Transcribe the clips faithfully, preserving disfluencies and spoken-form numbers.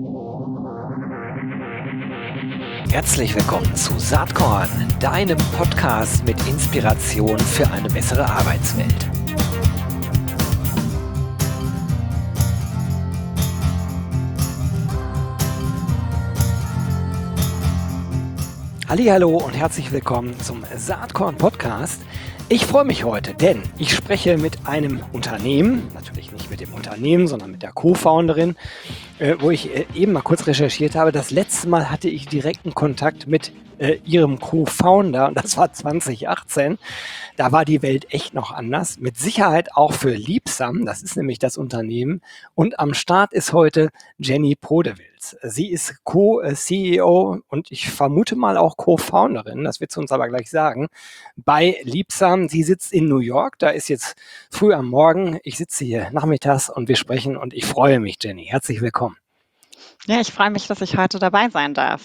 Herzlich willkommen zu Saatkorn, deinem Podcast mit Inspiration für eine bessere Arbeitswelt. Hallihallo und herzlich willkommen zum Saatkorn Podcast. Ich freue mich heute, denn ich spreche mit einem Unternehmen, natürlich nicht mit dem Unternehmen, sondern mit der Co-Founderin, äh, wo ich äh, eben mal kurz recherchiert habe. Das letzte Mal hatte ich direkten Kontakt mit äh, ihrem Co-Founder und das war zwanzig achtzehn. Da war die Welt echt noch anders. Mit Sicherheit auch für Liebsam, das ist nämlich das Unternehmen. Und am Start ist heute Jenny Podewils. Sie ist Co-C E O und ich vermute mal auch Co-Founderin, das wird sie uns aber gleich sagen, bei Liebsam. Sie sitzt in New York, da ist jetzt früh am Morgen. Ich sitze hier nachmittags und wir sprechen und ich freue mich, Jenny. Herzlich willkommen. Ja, ich freue mich, dass ich heute dabei sein darf.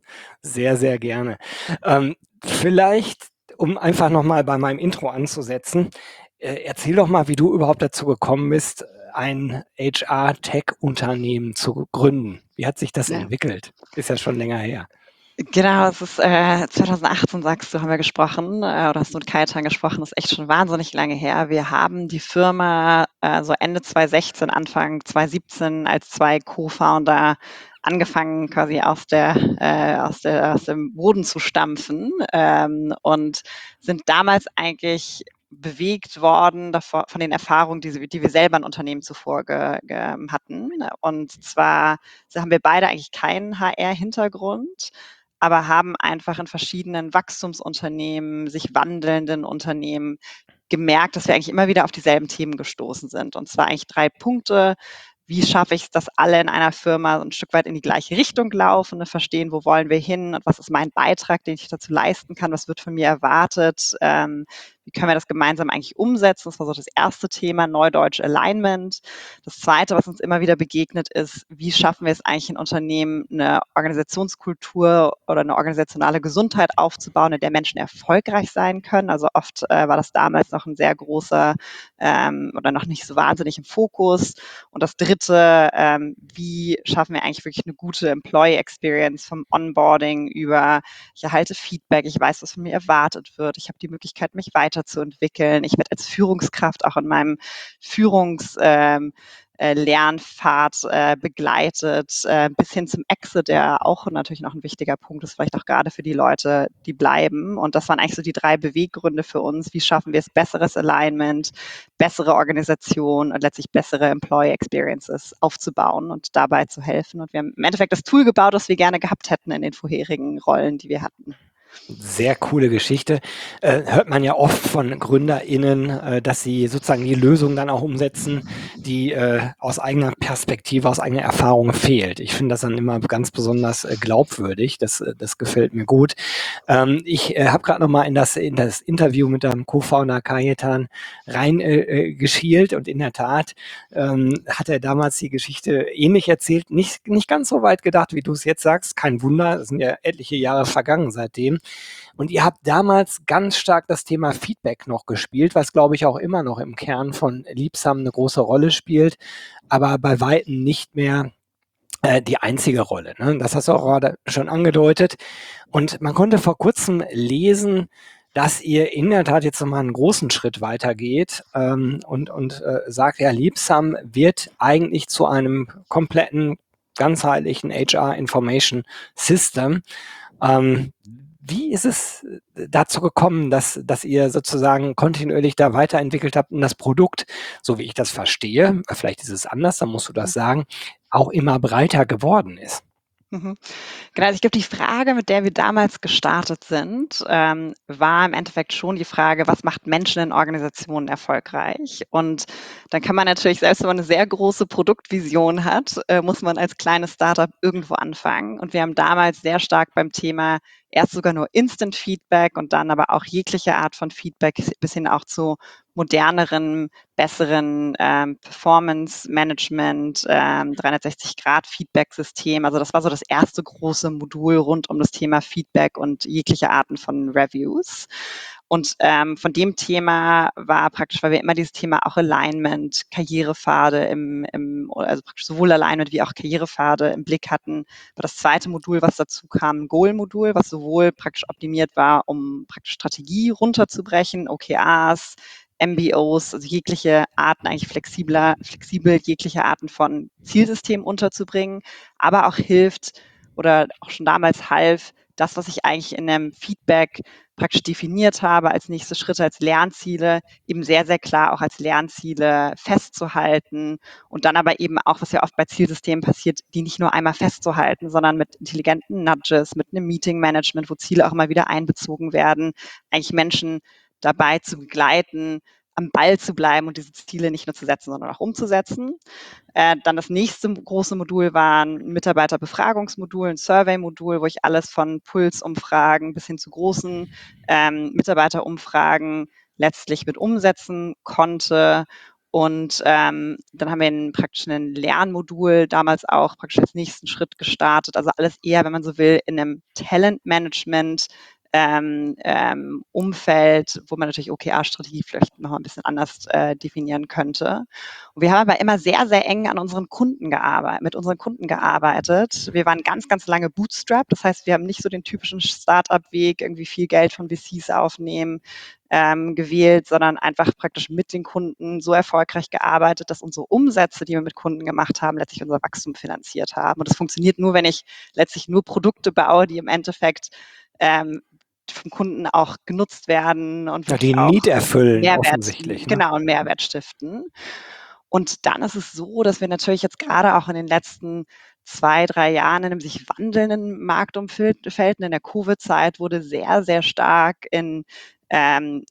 Sehr, sehr gerne. Ähm, vielleicht, um einfach nochmal bei meinem Intro anzusetzen, äh, erzähl doch mal, wie du überhaupt dazu gekommen bist, ein H R-Tech-Unternehmen zu gründen. Wie hat sich das Ja. entwickelt? Ist ja schon länger her. Genau, es ist äh, zwanzig achtzehn, sagst du, haben wir gesprochen, äh, oder hast du mit Kajetan gesprochen, das ist echt schon wahnsinnig lange her. Wir haben die Firma äh, so Ende zwanzig sechzehn, Anfang zwanzig siebzehn als zwei Co-Founder angefangen, quasi aus der, äh, aus der, aus dem Boden zu stampfen, ähm, und sind damals eigentlich bewegt worden davor, von den Erfahrungen, die, sie, die wir selber in Unternehmen zuvor ge, ge, hatten. Und zwar so haben wir beide eigentlich keinen H R-Hintergrund, aber haben einfach in verschiedenen Wachstumsunternehmen, sich wandelnden Unternehmen gemerkt, dass wir eigentlich immer wieder auf dieselben Themen gestoßen sind. Und zwar eigentlich drei Punkte. Wie schaffe ich es, dass alle in einer Firma so ein Stück weit in die gleiche Richtung laufen, verstehen, wo wollen wir hin und was ist mein Beitrag, den ich dazu leisten kann, was wird von mir erwartet, ähm, wie können wir das gemeinsam eigentlich umsetzen? Das war so das erste Thema, Neudeutsch Alignment. Das zweite, was uns immer wieder begegnet ist, wie schaffen wir es eigentlich in Unternehmen, eine Organisationskultur oder eine organisationale Gesundheit aufzubauen, in der Menschen erfolgreich sein können. Also oft äh, war das damals noch ein sehr großer ähm, oder noch nicht so wahnsinnig im Fokus. Und das dritte, ähm, wie schaffen wir eigentlich wirklich eine gute Employee Experience vom Onboarding über, ich erhalte Feedback, ich weiß, was von mir erwartet wird, ich habe die Möglichkeit, mich weiterzuentwickeln, ich werde als Führungskraft auch in meinem Führungs- ähm, äh, Lernpfad äh, begleitet, äh, bis hin zum Exit, der auch natürlich noch ein wichtiger Punkt ist, vielleicht auch gerade für die Leute, die bleiben. Und das waren eigentlich so die drei Beweggründe für uns. Wie schaffen wir es? Besseres Alignment, bessere Organisation und letztlich bessere Employee Experiences aufzubauen und dabei zu helfen. Und wir haben im Endeffekt das Tool gebaut, das wir gerne gehabt hätten in den vorherigen Rollen, die wir hatten. Sehr coole Geschichte. Äh, hört man ja oft von GründerInnen, äh, dass sie sozusagen die Lösung dann auch umsetzen, die äh, aus eigener Perspektive, aus eigener Erfahrung fehlt. Ich finde das dann immer ganz besonders äh, glaubwürdig. Das, äh, das gefällt mir gut. Ähm, ich äh, habe gerade noch mal in das, in das Interview mit dem Co-Founder Kajetan rein äh, äh, geschielt und in der Tat ähm, hat er damals die Geschichte ähnlich erzählt. Nicht, nicht ganz so weit gedacht, wie du es jetzt sagst. Kein Wunder, es sind ja etliche Jahre vergangen seitdem. Und ihr habt damals ganz stark das Thema Feedback noch gespielt, was, glaube ich, auch immer noch im Kern von Liebsam eine große Rolle spielt, aber bei Weitem nicht mehr äh, die einzige Rolle. Ne? Das hast du auch gerade schon angedeutet. Und man konnte vor kurzem lesen, dass ihr in der Tat jetzt nochmal einen großen Schritt weitergeht ähm, und, und äh, sagt, ja, Liebsam wird eigentlich zu einem kompletten, ganzheitlichen H R Information System. Ähm, wie ist es dazu gekommen, dass, dass ihr sozusagen kontinuierlich da weiterentwickelt habt und das Produkt, so wie ich das verstehe, vielleicht ist es anders, dann musst du das sagen, auch immer breiter geworden ist? Mhm. Genau, also ich glaube, die Frage, mit der wir damals gestartet sind, ähm, war im Endeffekt schon die Frage, was macht Menschen in Organisationen erfolgreich? Und dann kann man natürlich, selbst wenn man eine sehr große Produktvision hat, äh, muss man als kleines Startup irgendwo anfangen. Und wir haben damals sehr stark beim Thema erst sogar nur Instant Feedback und dann aber auch jegliche Art von Feedback bis hin auch zu moderneren, besseren ähm, Performance-Management, ähm, dreihundertsechzig-Grad-Feedback-System. Also das war so das erste große Modul rund um das Thema Feedback und jegliche Arten von Reviews. Und ähm, von dem Thema war praktisch, weil wir immer dieses Thema auch Alignment, Karrierepfade im, im also praktisch sowohl Alignment wie auch Karrierepfade im Blick hatten, war das zweite Modul, was dazu kam, ein Goal-Modul, was sowohl praktisch optimiert war, um praktisch Strategie runterzubrechen, O K Rs, M B Os, also jegliche Arten, eigentlich flexibler, flexibel jegliche Arten von Zielsystemen unterzubringen, aber auch hilft oder auch schon damals half, das, was ich eigentlich in einem Feedback praktisch definiert habe als nächste Schritte, als Lernziele, eben sehr, sehr klar auch als Lernziele festzuhalten und dann aber eben auch, was ja oft bei Zielsystemen passiert, die nicht nur einmal festzuhalten, sondern mit intelligenten Nudges, mit einem Meeting-Management, wo Ziele auch mal wieder einbezogen werden, eigentlich Menschen dabei zu begleiten, am Ball zu bleiben und diese Ziele nicht nur zu setzen, sondern auch umzusetzen. Äh, dann das nächste große Modul war ein Mitarbeiterbefragungsmodul, ein Survey-Modul, wo ich alles von Pulsumfragen bis hin zu großen ähm, Mitarbeiterumfragen letztlich mit umsetzen konnte. Und ähm, dann haben wir einen, praktisch ein Lernmodul damals auch praktisch als nächsten Schritt gestartet. Also alles eher, wenn man so will, in einem Talentmanagement ähm, ähm, Umfeld, wo man natürlich O K R-Strategie vielleicht noch ein bisschen anders äh, definieren könnte. Und wir haben aber immer sehr, sehr eng an unseren Kunden gearbeitet, mit unseren Kunden gearbeitet. Wir waren ganz, ganz lange Bootstrap. Das heißt, wir haben nicht so den typischen Startup-Weg, irgendwie viel Geld von V Cs aufnehmen, ähm, gewählt, sondern einfach praktisch mit den Kunden so erfolgreich gearbeitet, dass unsere Umsätze, die wir mit Kunden gemacht haben, letztlich unser Wachstum finanziert haben. Und das funktioniert nur, wenn ich letztlich nur Produkte baue, die im Endeffekt ähm, vom Kunden auch genutzt werden und Ja, die wirklich auch Need erfüllen Mehrwert, offensichtlich, ne? genau, einen Mehrwert stiften. Und dann ist es so, dass wir natürlich jetzt gerade auch in den letzten zwei, drei Jahren in einem sich wandelnden Marktumfeld, in der Covid-Zeit wurde sehr, sehr stark in ähm,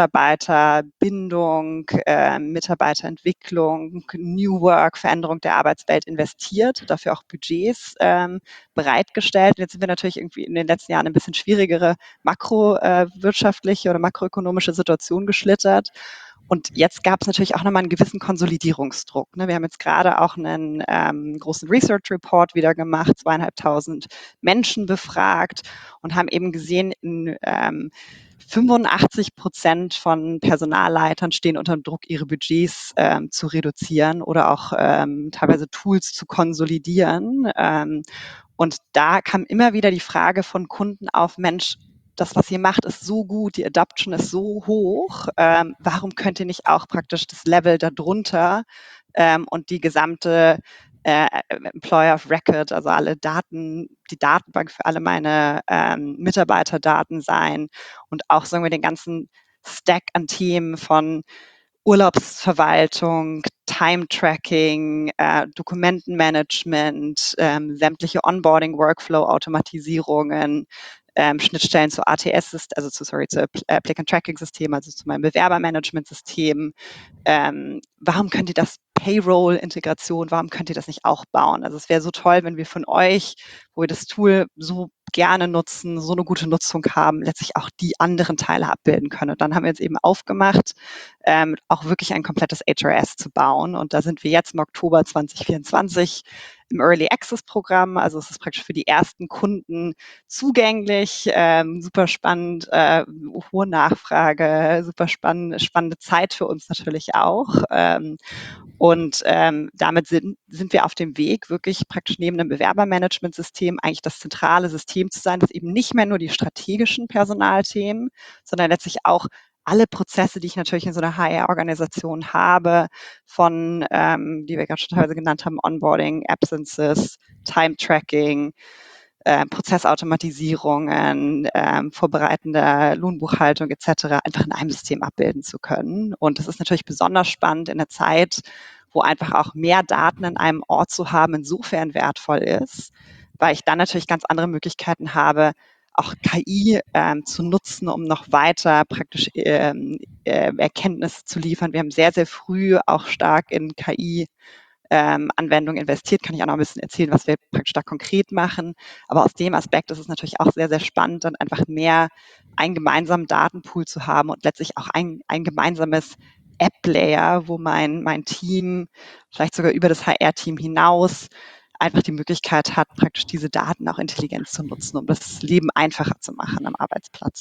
Mitarbeiterbindung, äh, Mitarbeiterentwicklung, New Work, Veränderung der Arbeitswelt investiert, dafür auch Budgets ähm, bereitgestellt. Und jetzt sind wir natürlich irgendwie in den letzten Jahren ein bisschen schwierigere makrowirtschaftliche oder makroökonomische Situation geschlittert. Und jetzt gab es natürlich auch nochmal einen gewissen Konsolidierungsdruck. Ne? Wir haben jetzt gerade auch einen ähm, großen Research Report wieder gemacht, zweieinhalbtausend Menschen befragt und haben eben gesehen, in ähm, fünfundachtzig Prozent von Personalleitern stehen unter dem Druck, ihre Budgets ähm, zu reduzieren oder auch ähm, teilweise Tools zu konsolidieren. Ähm, und da kam immer wieder die Frage von Kunden auf, Mensch, das, was ihr macht, ist so gut, die Adoption ist so hoch, ähm, warum könnt ihr nicht auch praktisch das Level darunter ähm, und die gesamte äh, Employer of Record, also alle Daten, die Datenbank für alle meine ähm, Mitarbeiterdaten sein und auch, sagen wir, den ganzen Stack an Themen von Urlaubsverwaltung, Time-Tracking, äh, Dokumentenmanagement, ähm, sämtliche Onboarding-Workflow-Automatisierungen, ähm, Schnittstellen zu A T S, also zu, sorry, zu Applicant-Tracking-System, also zu meinem Bewerbermanagement-System. Ähm, warum könnt ihr das Payroll-Integration, warum könnt ihr das nicht auch bauen? Also es wäre so toll, wenn wir von euch, wo wir das Tool so gerne nutzen, so eine gute Nutzung haben, letztlich auch die anderen Teile abbilden können. Und dann haben wir jetzt eben aufgemacht, ähm, auch wirklich ein komplettes H R S zu bauen. Und da sind wir jetzt im Oktober zwanzig vierundzwanzig im Early Access Programm. Also es ist praktisch für die ersten Kunden zugänglich, ähm, super spannend, äh, hohe Nachfrage, super spannend, spannende Zeit für uns natürlich auch. Ähm, und ähm, damit sind, sind wir auf dem Weg, wirklich praktisch neben einem Bewerbermanagementsystem eigentlich das zentrale System zu sein, das eben nicht mehr nur die strategischen Personalthemen, sondern letztlich auch alle Prozesse, die ich natürlich in so einer H R-Organisation habe, von, ähm, die wir gerade schon teilweise genannt haben, Onboarding, Absences, Time-Tracking, äh, Prozessautomatisierungen, ähm, vorbereitende Lohnbuchhaltung et cetera einfach in einem System abbilden zu können. Und das ist natürlich besonders spannend in der Zeit, wo einfach auch mehr Daten in einem Ort zu haben, insofern wertvoll ist, weil ich dann natürlich ganz andere Möglichkeiten habe, auch K I ähm, zu nutzen, um noch weiter praktisch ähm, äh, Erkenntnisse zu liefern. Wir haben sehr, sehr früh auch stark in K I ähm, Anwendungen investiert. Kann ich auch noch ein bisschen erzählen, was wir praktisch da konkret machen. Aber aus dem Aspekt ist es natürlich auch sehr, sehr spannend, dann einfach mehr einen gemeinsamen Datenpool zu haben und letztlich auch ein, ein gemeinsames App-Layer, wo mein, mein Team, vielleicht sogar über das H R-Team hinaus, einfach die Möglichkeit hat, praktisch diese Daten auch intelligent zu nutzen, um das Leben einfacher zu machen am Arbeitsplatz.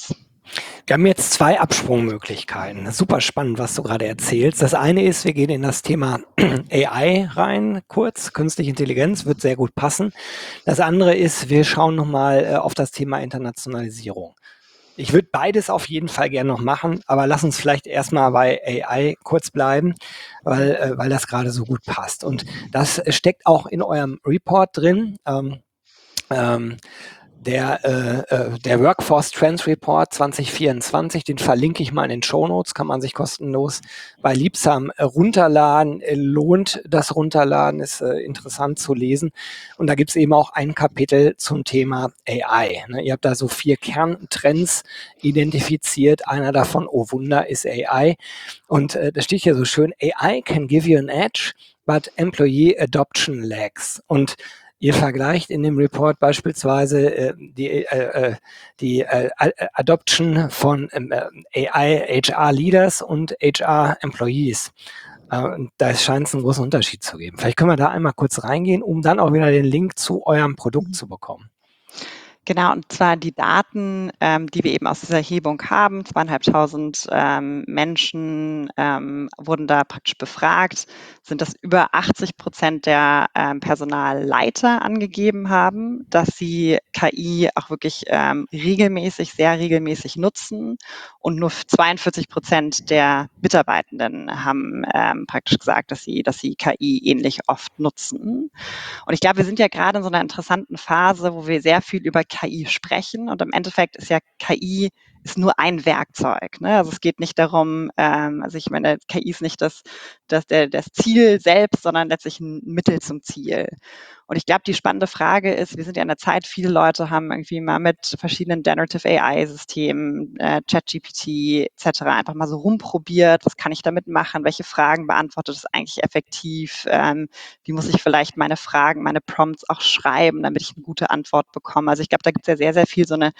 Wir haben jetzt zwei Absprungmöglichkeiten. Super spannend, was du gerade erzählst. Das eine ist, wir gehen in das Thema A I rein, kurz. Künstliche Intelligenz wird sehr gut passen. Das andere ist, wir schauen nochmal äh, auf das Thema Internationalisierung. Ich würde beides auf jeden Fall gerne noch machen, aber lass uns vielleicht erstmal bei A I kurz bleiben, weil, äh, weil das gerade so gut passt. Und das steckt auch in eurem Report drin. Ähm, ähm, der, äh, äh, der Workforce Trends Report zwanzig vierundzwanzig, den verlinke ich mal in den Shownotes, kann man sich kostenlos bei Liebsam äh, runterladen. Äh, lohnt das Runterladen, ist äh, interessant zu lesen. Und da gibt es eben auch ein Kapitel zum Thema A I. Ne? Ihr habt da so vier Kerntrends identifiziert. Einer davon, oh Wunder, ist A I. Und äh, da steht hier so schön, A I can give you an edge, but employee adoption lags. Und ihr vergleicht in dem Report beispielsweise äh, die, äh, die äh, Adoption von äh, A I H R-Leaders und H R-Employees. Äh, da scheint es einen großen Unterschied zu geben. Vielleicht können wir da einmal kurz reingehen, um dann auch wieder den Link zu eurem Produkt zu bekommen. Genau, und zwar die Daten, ähm, die wir eben aus dieser Erhebung haben, zweieinhalbtausend ähm, Menschen ähm, wurden da praktisch befragt, sind das über achtzig Prozent der ähm, Personalleiter angegeben haben, dass sie K I auch wirklich ähm, regelmäßig, sehr regelmäßig nutzen, und nur zweiundvierzig Prozent der Mitarbeitenden haben ähm, praktisch gesagt, dass sie, dass sie K I ähnlich oft nutzen. Und ich glaube, wir sind ja gerade in so einer interessanten Phase, wo wir sehr viel über K I sprechen. Und im Endeffekt ist ja K I ist nur ein Werkzeug. Ne? Also es geht nicht darum, ähm, also ich meine, K I ist nicht das, das, der, das Ziel selbst, sondern letztlich ein Mittel zum Ziel. Und ich glaube, die spannende Frage ist, wir sind ja in der Zeit, viele Leute haben irgendwie mal mit verschiedenen Generative A I-Systemen, äh, ChatGPT et cetera einfach mal so rumprobiert, was kann ich damit machen, welche Fragen beantwortet es eigentlich effektiv, ähm, wie muss ich vielleicht meine Fragen, meine Prompts auch schreiben, damit ich eine gute Antwort bekomme. Also ich glaube, da gibt es ja sehr, sehr viel so eine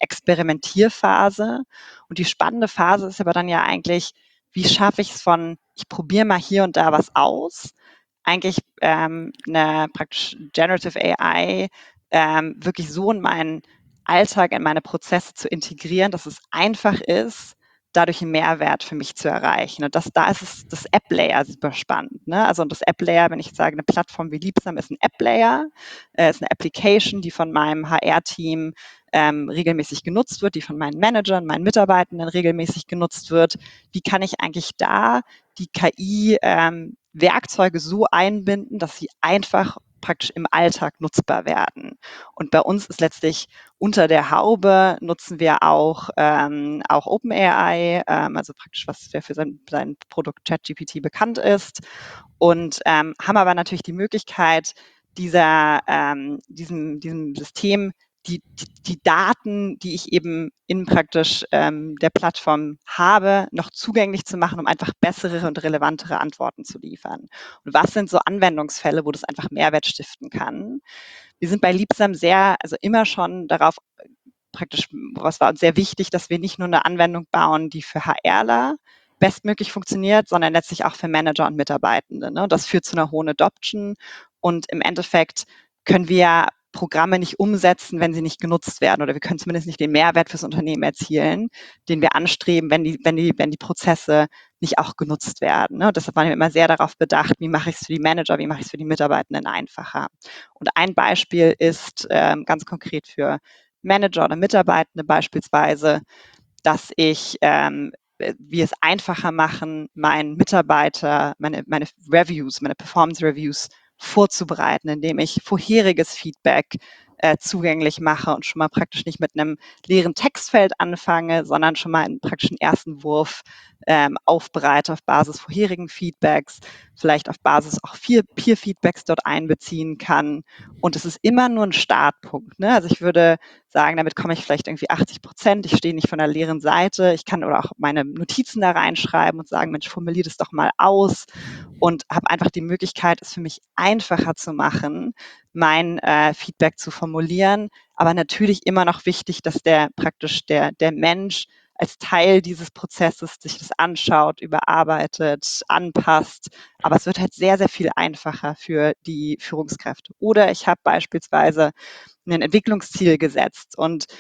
Experimentierphase. Und die spannende Phase ist aber dann ja eigentlich, wie schaffe ich es von, ich probiere mal hier und da was aus, eigentlich ähm, eine praktisch Generative A I ähm, wirklich so in meinen Alltag, in meine Prozesse zu integrieren, dass es einfach ist, dadurch einen Mehrwert für mich zu erreichen. Und das, da ist es, das App-Layer super spannend. Ne? Also das App-Layer, wenn ich sage, eine Plattform wie Liebsam ist ein App-Layer, äh, ist eine Application, die von meinem H R-Team ähm, regelmäßig genutzt wird, die von meinen Managern, meinen Mitarbeitenden regelmäßig genutzt wird. Wie kann ich eigentlich da die K I ähm, Werkzeuge so einbinden, dass sie einfach praktisch im Alltag nutzbar werden. Und bei uns ist letztlich unter der Haube nutzen wir auch, ähm, auch OpenAI, ähm, also praktisch was für sein, sein Produkt ChatGPT bekannt ist, und ähm, haben aber natürlich die Möglichkeit, dieser, ähm, diesem, diesem System die, die, die Daten, die ich eben in praktisch ähm, der Plattform habe, noch zugänglich zu machen, um einfach bessere und relevantere Antworten zu liefern. Und was sind so Anwendungsfälle, wo das einfach Mehrwert stiften kann? Wir sind bei Liebsam sehr, also immer schon darauf praktisch, was war uns sehr wichtig, dass wir nicht nur eine Anwendung bauen, die für HRler bestmöglich funktioniert, sondern letztlich auch für Manager und Mitarbeitende. Ne? Das führt zu einer hohen Adoption, und im Endeffekt können wir Programme nicht umsetzen, wenn sie nicht genutzt werden, oder wir können zumindest nicht den Mehrwert fürs Unternehmen erzielen, den wir anstreben, wenn die, wenn die, wenn die Prozesse nicht auch genutzt werden. Ne? Deshalb waren wir immer sehr darauf bedacht, wie mache ich es für die Manager, wie mache ich es für die Mitarbeitenden einfacher. Und ein Beispiel ist ähm, ganz konkret für Manager oder Mitarbeitende beispielsweise, dass ich ähm, wir es einfacher machen, meinen Mitarbeiter, meine, meine Reviews, meine Performance Reviews vorzubereiten, indem ich vorheriges Feedback äh, zugänglich mache und schon mal praktisch nicht mit einem leeren Textfeld anfange, sondern schon mal einen praktischen ersten Wurf ähm, aufbereite auf Basis vorherigen Feedbacks, vielleicht auf Basis auch vier Peer-Feedbacks dort einbeziehen kann. Und es ist immer nur ein Startpunkt. Ne? Also ich würde sagen, damit komme ich vielleicht irgendwie achtzig Prozent. Ich stehe nicht von der leeren Seite. Ich kann oder auch meine Notizen da reinschreiben und sagen, Mensch, formulier das doch mal aus, und habe einfach die Möglichkeit, es für mich einfacher zu machen, mein äh, Feedback zu formulieren. Aber natürlich immer noch wichtig, dass der praktisch der, der Mensch als Teil dieses Prozesses sich das anschaut, überarbeitet, anpasst. Aber es wird halt sehr, sehr viel einfacher für die Führungskräfte. Oder ich habe beispielsweise ein Entwicklungsziel gesetzt und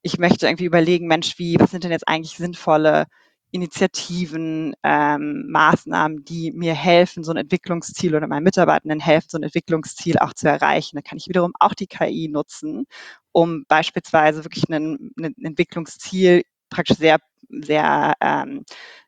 ich möchte irgendwie überlegen, Mensch, wie, was sind denn jetzt eigentlich sinnvolle Initiativen, ähm, Maßnahmen, die mir helfen, so ein Entwicklungsziel oder meinen Mitarbeitenden helfen, so ein Entwicklungsziel auch zu erreichen. Da kann ich wiederum auch die K I nutzen, um beispielsweise wirklich ein, ein Entwicklungsziel praktisch sehr, sehr ähm,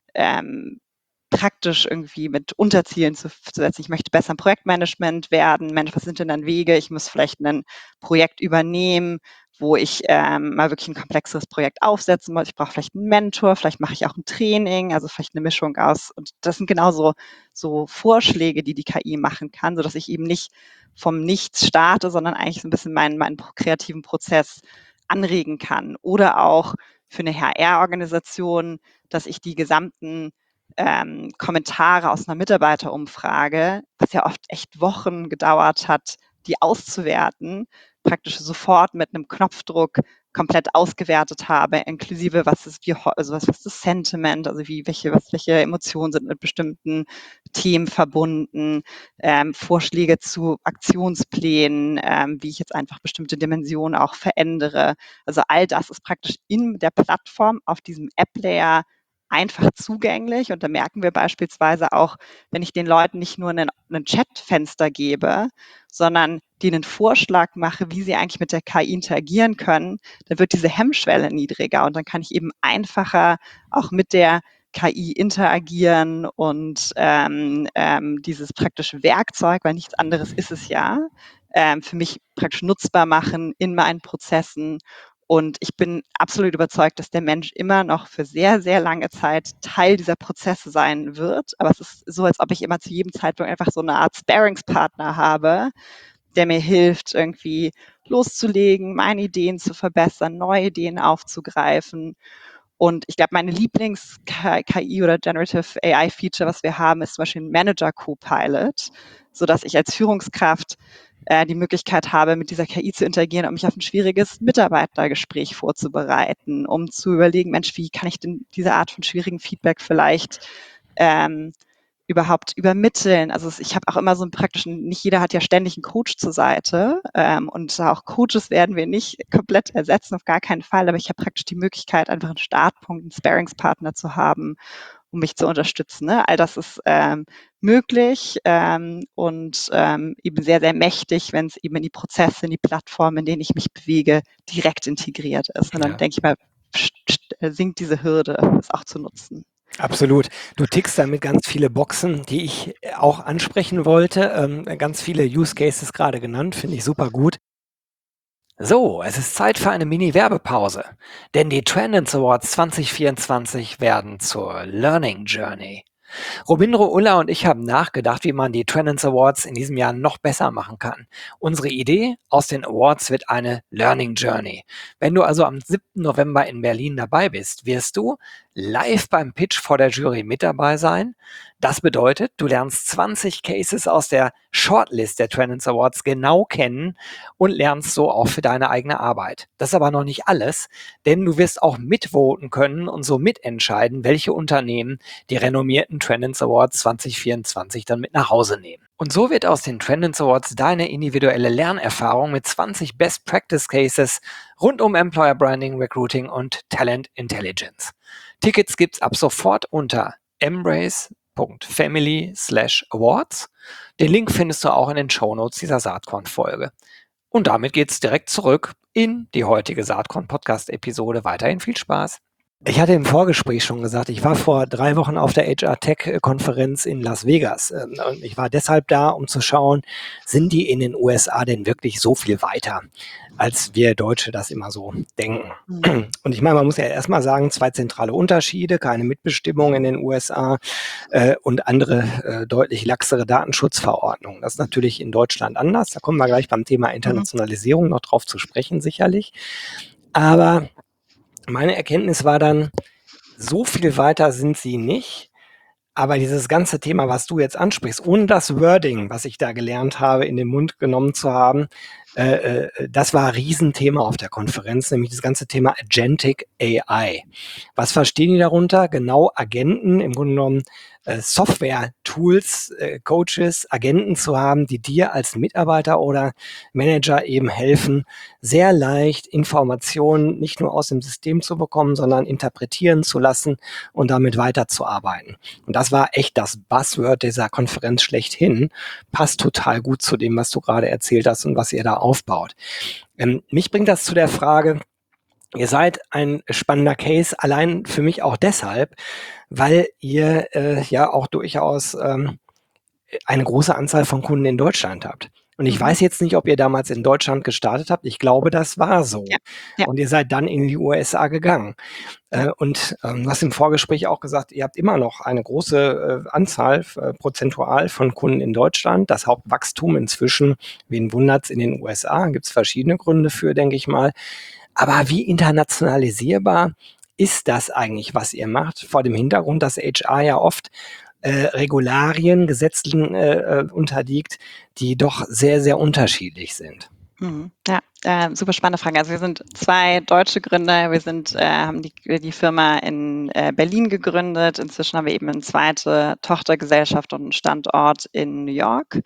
ähm, praktisch irgendwie mit Unterzielen zu, zu setzen. Ich möchte besser im Projektmanagement werden. Mensch, was sind denn dann Wege? Ich muss vielleicht ein Projekt übernehmen, wo ich ähm, mal wirklich ein komplexeres Projekt aufsetzen muss. Ich brauche vielleicht einen Mentor, vielleicht mache ich auch ein Training, also vielleicht eine Mischung aus. Und das sind genauso so Vorschläge, die die K I machen kann, sodass ich eben nicht vom Nichts starte, sondern eigentlich so ein bisschen meinen, meinen kreativen Prozess anregen kann. Oder auch für eine H R-Organisation, dass ich die gesamten ähm, Kommentare aus einer Mitarbeiterumfrage, was ja oft echt Wochen gedauert hat, die auszuwerten, praktisch sofort mit einem Knopfdruck komplett ausgewertet habe, inklusive was ist wie, also was, was ist das Sentiment, also wie welche, was, welche Emotionen sind mit bestimmten Themen verbunden, ähm, Vorschläge zu Aktionsplänen, ähm, wie ich jetzt einfach bestimmte Dimensionen auch verändere. Also all das ist praktisch in der Plattform auf diesem App-Layer einfach zugänglich. Und da merken wir beispielsweise auch, wenn ich den Leuten nicht nur einen, einen Chatfenster gebe, sondern denen einen Vorschlag mache, wie sie eigentlich mit der K I interagieren können, dann wird diese Hemmschwelle niedriger und dann kann ich eben einfacher auch mit der K I interagieren und ähm, ähm, dieses praktische Werkzeug, weil nichts anderes ist es ja, ähm, für mich praktisch nutzbar machen in meinen Prozessen. Und ich bin absolut überzeugt, dass der Mensch immer noch für sehr, sehr lange Zeit Teil dieser Prozesse sein wird. Aber es ist so, als ob ich immer zu jedem Zeitpunkt einfach so eine Art Sparingspartner habe, der mir hilft, irgendwie loszulegen, meine Ideen zu verbessern, neue Ideen aufzugreifen. Und ich glaube, meine Lieblings-K I oder Generative A I-Feature, was wir haben, ist zum Beispiel ein Manager Copilot, sodass ich als Führungskraft äh, die Möglichkeit habe, mit dieser K I zu interagieren, um mich auf ein schwieriges Mitarbeitergespräch vorzubereiten, um zu überlegen, Mensch, wie kann ich denn diese Art von schwierigen Feedback vielleicht ähm, überhaupt übermitteln. Also ich habe auch immer so einen praktischen, nicht jeder hat ja ständig einen Coach zur Seite ähm, und auch Coaches werden wir nicht komplett ersetzen, auf gar keinen Fall, aber ich habe praktisch die Möglichkeit, einfach einen Startpunkt, einen Sparingspartner zu haben, um mich zu unterstützen. Ne? All das ist ähm, möglich ähm, und ähm, eben sehr, sehr mächtig, wenn es eben in die Prozesse, in die Plattformen, in denen ich mich bewege, direkt integriert ist. Und dann Ja. denke ich mal, sinkt diese Hürde, es auch zu nutzen. Absolut. Du tickst damit ganz viele Boxen, die ich auch ansprechen wollte. Ähm, ganz viele Use Cases gerade genannt, finde ich super gut. So, es ist Zeit für eine Mini-Werbepause, denn die Trendance Awards zwanzig vierundzwanzig werden zur Learning Journey. Robindro Ulla und ich haben nachgedacht, wie man die Trendance Awards in diesem Jahr noch besser machen kann. Unsere Idee aus den Awards wird eine Learning Journey. Wenn du also am siebten November in Berlin dabei bist, wirst du live beim Pitch vor der Jury mit dabei sein. Das bedeutet, du lernst zwanzig Cases aus der Shortlist der Trendance Awards genau kennen und lernst so auch für deine eigene Arbeit. Das ist aber noch nicht alles, denn du wirst auch mitvoten können und so mitentscheiden, welche Unternehmen die renommierten Trendance Awards zwanzig vierundzwanzig dann mit nach Hause nehmen. Und so wird aus den Trendance Awards deine individuelle Lernerfahrung mit zwanzig Best Practice Cases rund um Employer Branding, Recruiting und Talent Intelligence. Tickets gibt's ab sofort unter embrace.family slash awards. Den Link findest du auch in den Shownotes dieser Saatkorn-Folge. Und damit geht's direkt zurück in die heutige Saatkorn-Podcast-Episode. Weiterhin viel Spaß. Ich hatte im Vorgespräch schon gesagt, ich war vor drei Wochen auf der H R-Tech-Konferenz in Las Vegas. Und ich war deshalb da, um zu schauen, sind die in den U S A denn wirklich so viel weiter, als wir Deutsche das immer so denken. Mhm. Und ich meine, man muss ja erstmal sagen, zwei zentrale Unterschiede, keine Mitbestimmung in den U S A äh, und andere äh, deutlich laxere Datenschutzverordnungen. Das ist natürlich in Deutschland anders. Da kommen wir gleich beim Thema Internationalisierung noch drauf zu sprechen, sicherlich. Aber meine Erkenntnis war dann, so viel weiter sind sie nicht. Aber dieses ganze Thema, was du jetzt ansprichst, ohne das Wording, was ich da gelernt habe, in den Mund genommen zu haben, äh, äh, das war ein Riesenthema auf der Konferenz, nämlich das ganze Thema Agentic A I. Was verstehen die darunter? Genau Agenten, im Grunde genommen äh, Software-Tools, äh, Coaches, Agenten zu haben, die dir als Mitarbeiter oder Manager eben helfen, sehr leicht Informationen nicht nur aus dem System zu bekommen, sondern interpretieren zu lassen und damit weiterzuarbeiten. Und das war echt das Buzzword dieser Konferenz schlechthin. Passt total gut zu dem, was du gerade erzählt hast und was ihr da aufbaut. Ähm, mich bringt das zu der Frage, ihr seid ein spannender Case, allein für mich auch deshalb, weil ihr äh, ja auch durchaus ähm, eine große Anzahl von Kunden in Deutschland habt. Und ich Mhm. weiß jetzt nicht, ob ihr damals in Deutschland gestartet habt. Ich glaube, das war so. Ja, ja, Und ihr seid dann in die U S A gegangen. ja. Äh, und ähm, du hast im Vorgespräch auch gesagt, ihr habt immer noch eine große äh, Anzahl äh, prozentual von Kunden in Deutschland. Das Hauptwachstum inzwischen, wen wundert's, in den U S A. Gibt es verschiedene Gründe für, denke ich mal. Aber wie internationalisierbar ist das eigentlich, was ihr macht, vor dem Hintergrund, dass H R ja oft äh, Regularien, Gesetzen äh, äh, unterliegt, die doch sehr, sehr unterschiedlich sind? Mhm. Ja, äh, super spannende Frage. Also wir sind zwei deutsche Gründer. Wir sind, äh, haben die, die Firma in äh, Berlin gegründet. Inzwischen haben wir eben eine zweite Tochtergesellschaft und einen Standort in New York.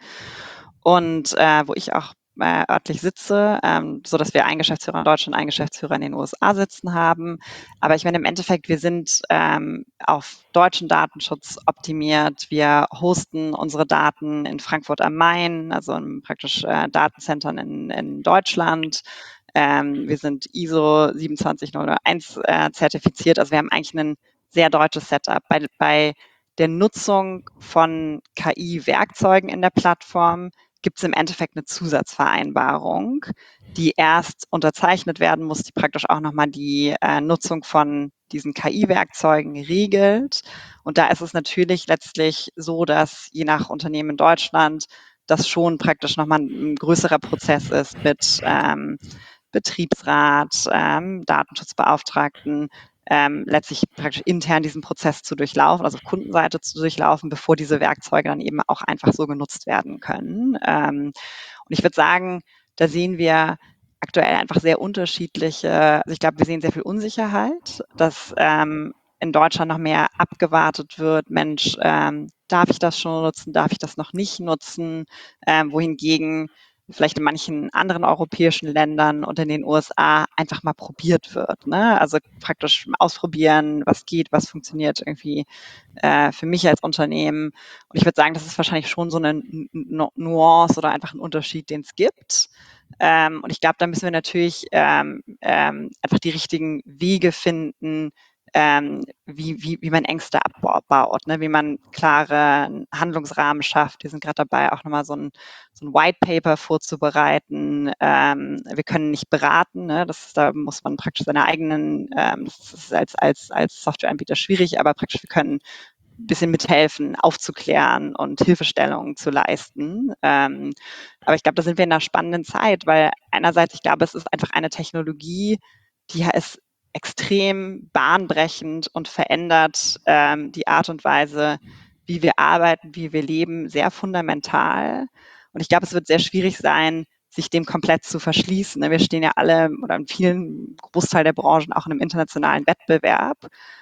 Und äh, wo ich auch äh, örtlich sitze, ähm, so dass wir einen Geschäftsführer in Deutschland, einen Geschäftsführer in den U S A sitzen haben. Aber ich meine, im Endeffekt, wir sind ähm, auf deutschen Datenschutz optimiert. Wir hosten unsere Daten in Frankfurt am Main, also in praktisch äh, Datenzentren in, in Deutschland. Ähm, wir sind I S O sieben zwei null eins äh, zertifiziert. Also wir haben eigentlich ein sehr deutsches Setup. Bei, bei der Nutzung von K I-Werkzeugen in der Plattform gibt es im Endeffekt eine Zusatzvereinbarung, die erst unterzeichnet werden muss, die praktisch auch nochmal die äh, Nutzung von diesen K I-Werkzeugen regelt. Und da ist es natürlich letztlich so, dass je nach Unternehmen in Deutschland das schon praktisch nochmal ein größerer Prozess ist mit ähm, Betriebsrat, ähm, Datenschutzbeauftragten, ähm, letztlich praktisch intern diesen Prozess zu durchlaufen, also auf Kundenseite zu durchlaufen, bevor diese Werkzeuge dann eben auch einfach so genutzt werden können. Ähm, und ich würde sagen, da sehen wir aktuell einfach sehr unterschiedliche, also ich glaube, wir sehen sehr viel Unsicherheit, dass ähm, in Deutschland noch mehr abgewartet wird, Mensch, ähm, darf ich das schon nutzen, darf ich das noch nicht nutzen, ähm, wohingegen vielleicht in manchen anderen europäischen Ländern und in den U S A einfach mal probiert wird. Ne? Also praktisch ausprobieren, was geht, was funktioniert irgendwie äh, für mich als Unternehmen. Und ich würde sagen, das ist wahrscheinlich schon so eine Nu- Nuance oder einfach ein Unterschied, den es gibt. Ähm, und ich glaube, da müssen wir natürlich ähm, ähm, einfach die richtigen Wege finden, ähm, wie, wie, wie man Ängste abbaut, ne? Wie man klare Handlungsrahmen schafft. Wir sind gerade dabei, auch nochmal so ein, so ein White Paper vorzubereiten. Ähm, wir können nicht beraten, ne? Das, da muss man praktisch seine eigenen, ähm, das ist als, als, als Softwareanbieter schwierig, aber praktisch wir können ein bisschen mithelfen, aufzuklären und Hilfestellungen zu leisten. Ähm, aber ich glaube, da sind wir in einer spannenden Zeit, weil einerseits, ich glaube, es ist einfach eine Technologie, die ist extrem bahnbrechend und verändert ähm, die Art und Weise, wie wir arbeiten, wie wir leben, sehr fundamental. Und ich glaube, es wird sehr schwierig sein, sich dem komplett zu verschließen. Wir stehen ja alle oder in vielen Großteil der Branchen auch in einem internationalen Wettbewerb.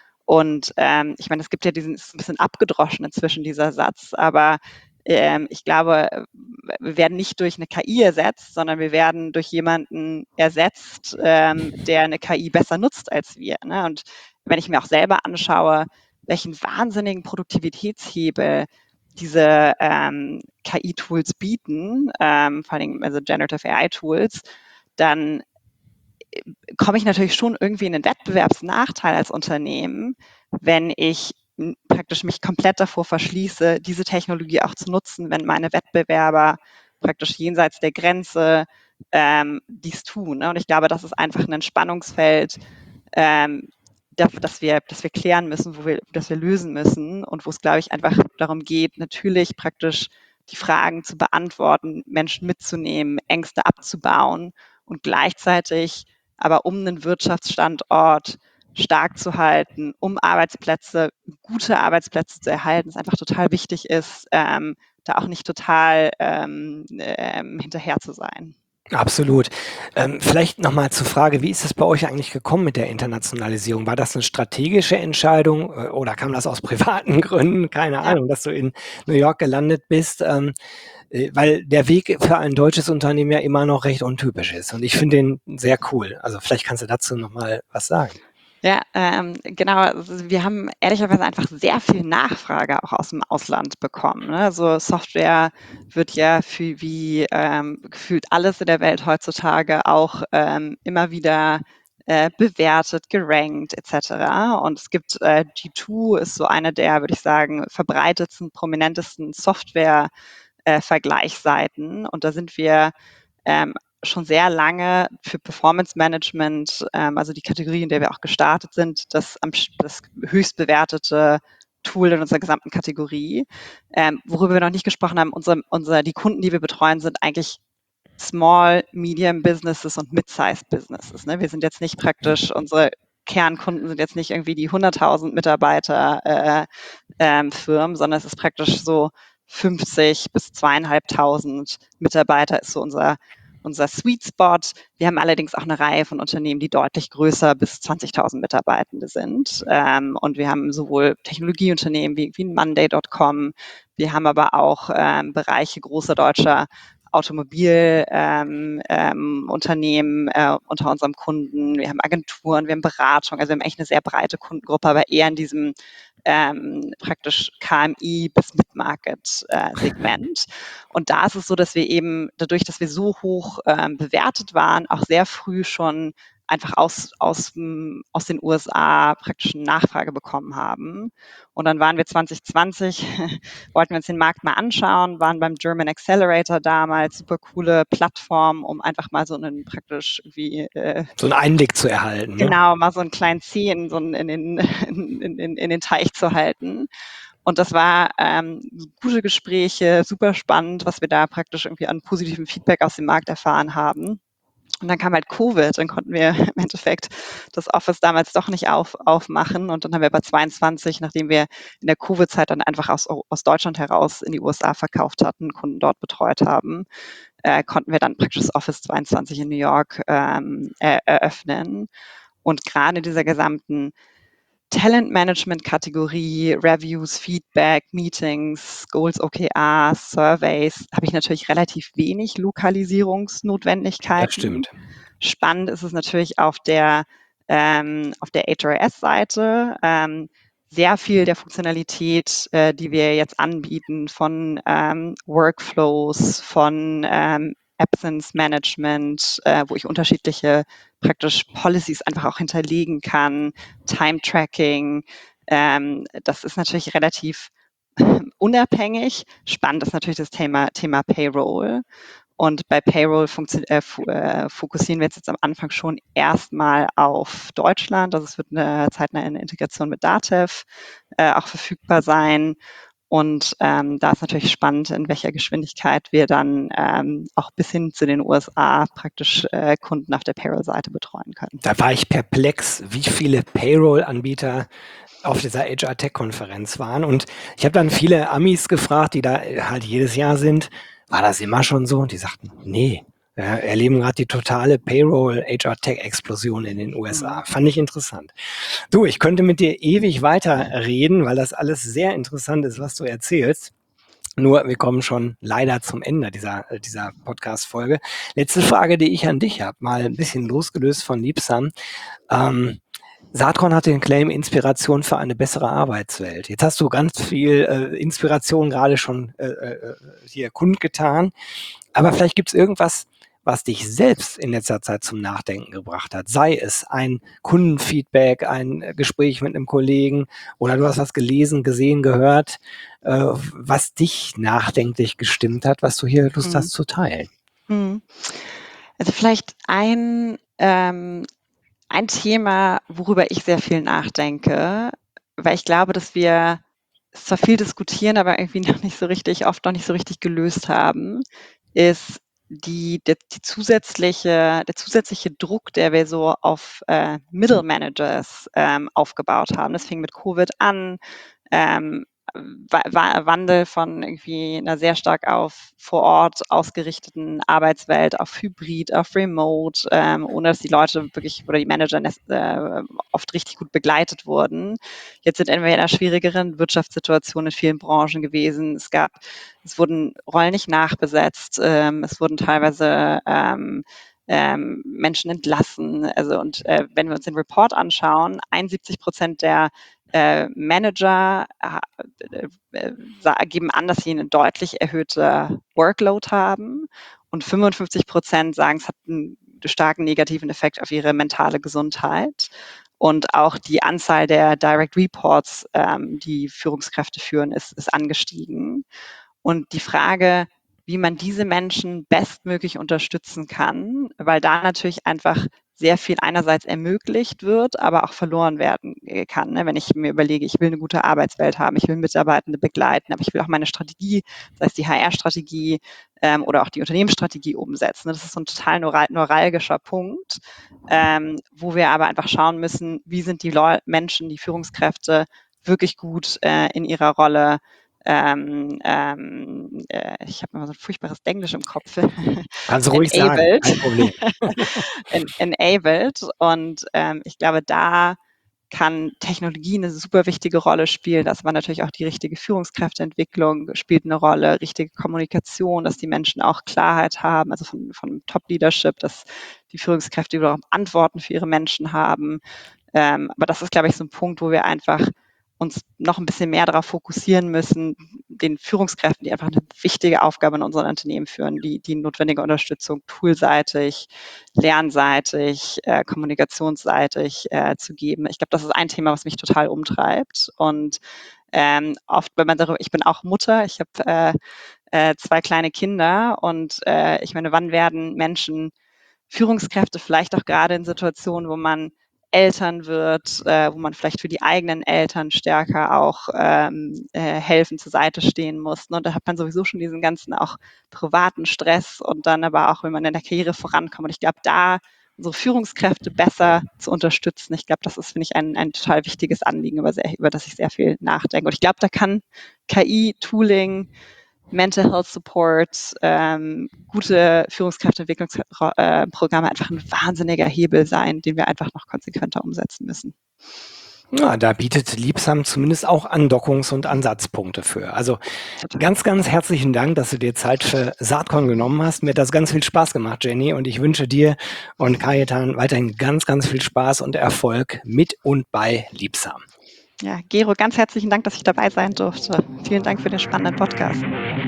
Und ähm, ich meine, es gibt ja diesen, ist ein bisschen abgedroschen inzwischen dieser Satz, aber ähm, ich glaube, wir werden nicht durch eine K I ersetzt, sondern wir werden durch jemanden ersetzt, ähm, der eine K I besser nutzt als wir. Ne? Und wenn ich mir auch selber anschaue, welchen wahnsinnigen Produktivitätshebel diese ähm, K I-Tools bieten, ähm, vor allem also Generative A I-Tools, dann komme ich natürlich schon irgendwie in einen Wettbewerbsnachteil als Unternehmen, wenn ich praktisch mich komplett davor verschließe, diese Technologie auch zu nutzen, wenn meine Wettbewerber praktisch jenseits der Grenze ähm, dies tun. Ne? Und ich glaube, das ist einfach ein Spannungsfeld, ähm, das wir, das wir klären müssen, wo wir, das wir lösen müssen und wo es, glaube ich, einfach darum geht, natürlich praktisch die Fragen zu beantworten, Menschen mitzunehmen, Ängste abzubauen und gleichzeitig aber um einen Wirtschaftsstandort stark zu halten, um Arbeitsplätze, gute Arbeitsplätze zu erhalten, es einfach total wichtig ist, ähm, da auch nicht total ähm, ähm, hinterher zu sein. Absolut. Ähm, vielleicht noch mal zur Frage, wie ist es bei euch eigentlich gekommen mit der Internationalisierung? War das 'ne strategische Entscheidung, äh, oder kam das aus privaten Gründen? Keine Ja. Ahnung, dass du in New York gelandet bist, ähm, äh, weil der Weg für ein deutsches Unternehmen ja immer noch recht untypisch ist und ich finde den sehr cool. Also, vielleicht kannst du dazu noch mal was sagen. Ja, ähm, genau. Also, wir haben ehrlicherweise einfach sehr viel Nachfrage auch aus'm Ausland bekommen, ne? Also, Software wird ja für wie, ähm, gefühlt alles in der Welt heutzutage auch, ähm, immer wieder, äh, bewertet, gerankt et cetera. Und es gibt, äh G zwei ist so eine der, würde ich sagen, verbreitetsten, prominentesten Software, äh, Vergleichsseiten. Und da sind wir, ähm, schon sehr lange für Performance Management, ähm, also die Kategorie, in der wir auch gestartet sind, das am sch das höchst bewertete Tool in unserer gesamten Kategorie. Ähm, worüber wir noch nicht gesprochen haben, unsere unser die Kunden, die wir betreuen, sind eigentlich Small, Medium Businesses und Mid-sized Businesses, ne? Wir sind jetzt nicht praktisch unsere Kernkunden sind jetzt nicht irgendwie die hunderttausend Mitarbeiter, äh, ähm, Firmen, sondern es ist praktisch so fünfzig bis zweitausendfünfhundert Mitarbeiter ist so unser unser Sweet Spot. Wir haben allerdings auch 'ne Reihe von Unternehmen, die deutlich größer bis zwanzigtausend Mitarbeitende sind. Ähm, und wir haben sowohl Technologieunternehmen wie wie 'n monday Punkt com. Wir haben aber auch, ähm, Bereiche großer deutscher Automobil ähm, ähm, Unternehmen, äh, unter unserem Kunden. Wir haben Agenturen, wir haben Beratung. Also, wir haben echt 'ne sehr breite Kundengruppe, aber eher in diesem, ähm, praktisch K M I bis Mid-Market, äh, Segment. Und da ist es so, dass wir eben dadurch, dass wir so hoch, ähm, bewertet waren, auch sehr früh schon einfach aus aus'm aus den U S A praktisch Nachfrage bekommen haben. Und dann waren wir zwanzig zwanzig wollten wir uns den Markt mal anschauen, waren beim German Accelerator damals, super coole Plattform, um einfach mal so 'nen praktisch wie, äh So 'n Einblick zu erhalten, ne? genau, mal so 'n kleinen Zeh in so 'n in den in in in in den Teich zu halten. Und das war, ähm, gute Gespräche, super spannend, was wir da praktisch irgendwie an positivem Feedback aus dem Markt erfahren haben. Und dann kam halt Covid, dann konnten wir im Endeffekt das Office damals doch nicht auf aufmachen. Und dann haben wir aber zweiundzwanzig, nachdem wir in der Covid-Zeit dann einfach aus Eu aus Deutschland heraus in die U S A verkauft hatten, Kunden dort betreut haben, äh, konnten wir dann praktisch das Office zweiundzwanzig in New York, ähm, er eröffnen. Und grade in dieser gesamten Talent-Management-Kategorie, Reviews, Feedback, Meetings, Goals, O K Rs, Surveys, habe ich natürlich relativ wenig Das Lokalisierungsnotwendigkeiten. stimmt. Spannend ist es natürlich auf der ähm, auf der H R S-Seite. Ähm, sehr viel der Funktionalität, äh, die wir jetzt anbieten von, ähm, Workflows, von, ähm, Absence Management, äh, wo ich unterschiedliche praktisch Policies einfach auch hinterlegen kann, Time Tracking. Ähm, das ist natürlich relativ unabhängig. Spannend ist natürlich das Thema Thema Payroll. Und bei Payroll funktio äh, fu äh, fokussieren wir jetzt jetzt am Anfang schon erst mal auf Deutschland. Also, es wird 'ne zeitnah eine Integration mit Datev, äh, auch verfügbar sein. Und, ähm, da ist natürlich spannend, in welcher Geschwindigkeit wir dann, ähm, auch bis hin zu den U S A praktisch, äh, Kunden auf der Payroll-Seite betreuen können. Da war ich perplex, wie viele Payroll-Anbieter auf dieser H R-Tech-Konferenz waren. Und ich habe dann viele Amis gefragt, die da, äh, halt jedes Jahr sind: „War das immer schon so?“ Und die sagten: „Ne, wir erleben grad die totale Payroll-H R-Tech-Explosion in den U S A.“ Mhm. Fand ich interessant. Du, ich könnte mit dir ewig weiterreden, weil das alles sehr interessant ist, was du erzählst. Nur wir kommen schon leider zum Ende dieser äh, dieser Podcast-Folge. Letzte Frage, die ich an dich habe, mal 'n bisschen losgelöst von Libsam. Ähm, Saatkorn hat den Claim „Inspiration für eine bessere Arbeitswelt“. Jetzt hast du ganz viel, äh, Inspiration grade schon, äh, äh, äh, hier kundgetan. Aber vielleicht gibt's irgendwas, was dich selbst in letzter Zeit zum Nachdenken gebracht hat. Sei es ein Kundenfeedback, ein Gespräch mit 'nem Kollegen oder du hast was gelesen, gesehen, gehört, äh, w was dich nachdenklich gestimmt hat, was du hier Lust Mhm. hast zu teilen. Mhm. Also, vielleicht ein ähm, ein Thema, worüber ich sehr viel nachdenke, weil ich glaube, dass wir zwar viel diskutieren, aber irgendwie noch nicht so richtig oft noch nicht so richtig gelöst haben, ist die der die zusätzliche der zusätzliche Druck, der wir so auf, äh, Middle Managers, ähm, aufgebaut haben. Das fing mit Covid an, ähm, Wa Wa Wandel von irgendwie einer sehr stark auf vor Ort ausgerichteten Arbeitswelt auf Hybrid, auf Remote, ähm, ohne dass die Leute wirklich oder die Manager nes äh, oft richtig gut begleitet wurden. Jetzt sind wir in einer schwierigeren Wirtschaftssituation in vielen Branchen gewesen. Es gab es wurden Rollen nicht nachbesetzt, ähm, es wurden teilweise, ähm, ähm, Menschen entlassen. Also und, äh, wenn wir uns den Report anschauen, einundsiebzig Prozent der, äh, Manager, ha äh, äh, sa geben an, dass sie eine deutlich erhöhte Workload haben und fünfundfünfzig Prozent sagen, es hat einen starken negativen Effekt auf ihre mentale Gesundheit. Und auch die Anzahl der Direct Reports, ähm, die Führungskräfte führen, ist ist angestiegen. Und die Frage, wie man diese Menschen bestmöglich unterstützen kann, weil da natürlich einfach sehr viel einerseits ermöglicht wird, aber auch verloren werden äh, kann. Ne? Wenn ich mir überlege, ich will eine gute Arbeitswelt haben, ich will Mitarbeitende begleiten, aber ich will auch meine Strategie, sei es die H R-Strategie ähm, oder auch die Unternehmensstrategie umsetzen. Ne? Das ist so ein total neural neuralgischer Punkt, ähm, wo wir aber einfach schauen müssen, wie sind die Leu Menschen, die Führungskräfte wirklich gut äh, in ihrer Rolle ähm, ähm, äh, ich habe immer so ein furchtbares Englisch im Kopf, Kannst du ruhig sagen, enabled, kein Problem. en enabled und ähm, ich glaube, da kann Technologie eine super wichtige Rolle spielen, dass man natürlich auch die richtige Führungskräfteentwicklung spielt eine Rolle, richtige Kommunikation, dass die Menschen auch Klarheit haben, also von von Top-Leadership, dass die Führungskräfte wiederum Antworten für ihre Menschen haben. Ähm, aber das ist, glaube ich, so ein Punkt, wo wir einfach uns noch ein bisschen mehr darauf fokussieren müssen, den Führungskräften, die einfach eine wichtige Aufgabe in unseren Unternehmen führen, die die notwendige Unterstützung toolseitig, lernseitig, äh, kommunikationsseitig äh, zu geben. Ich glaube, das ist ein Thema, was mich total umtreibt. Und ähm, oft, wenn man darüber, ich bin auch Mutter, ich habe äh, äh, zwei kleine Kinder und äh, ich meine, wann werden Menschen Führungskräfte vielleicht auch gerade in Situationen, wo man Eltern wird, äh, wo man vielleicht für die eigenen Eltern stärker auch ähm, äh, helfen, zur Seite stehen muss. Ne? Und da hat man sowieso schon diesen ganzen auch privaten Stress und dann aber auch, wenn man in der Karriere vorankommt. Und ich glaube, da unsere Führungskräfte besser zu unterstützen, ich glaube, das ist, finde ich, ein, ein total wichtiges Anliegen, über, sehr, über das ich sehr viel nachdenke. Und ich glaube, da kann K I, Tooling, Mental Health Support, ähm, gute Führungskräfteentwicklungsprogramme äh, einfach ein wahnsinniger Hebel sein, den wir einfach noch konsequenter umsetzen müssen. Ja, da bietet Liebsam zumindest auch Andockungs- und Ansatzpunkte für. Also Total. ganz, ganz herzlichen Dank, dass du dir Zeit für Saatkorn genommen hast. Mir hat das ganz viel Spaß gemacht, Jenny, und ich wünsche dir und Kajetan weiterhin ganz, ganz viel Spaß und Erfolg mit und bei Liebsam. Ja, Gero, ganz herzlichen Dank, dass ich dabei sein durfte. Vielen Dank für den spannenden Podcast.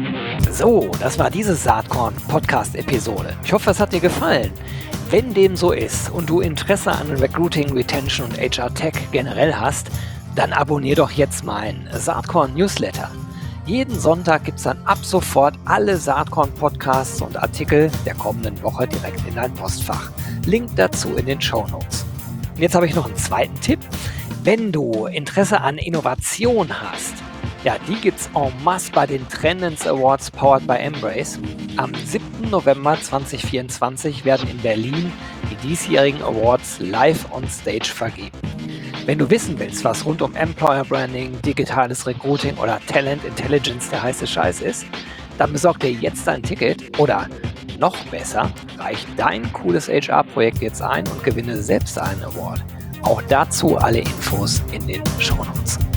So, das war diese Saatkorn-Podcast-Episode. Ich hoffe, es hat dir gefallen. Wenn dem so ist und du Interesse an Recruiting, Retention und H R-Tech generell hast, dann abonnier doch jetzt meinen Saatkorn-Newsletter. Jeden Sonntag gibt es dann ab sofort alle Saatkorn-Podcasts und Artikel der kommenden Woche direkt in dein Postfach. Link dazu in den Shownotes. Und jetzt habe ich noch einen zweiten Tipp. Wenn du Interesse an Innovation hast, ja, die gibt's en masse bei den Trendens Awards powered by Embrace. Am siebten November zweitausendvierundzwanzig werden in Berlin die diesjährigen Awards live on stage vergeben. Wenn du wissen willst, was rund um Employer Branding, digitales Recruiting oder Talent Intelligence der heiße Scheiß ist, dann besorg dir jetzt ein Ticket oder noch besser, reich dein cooles H R-Projekt jetzt ein und gewinne selbst einen Award. Auch dazu alle Infos in den Shownotes.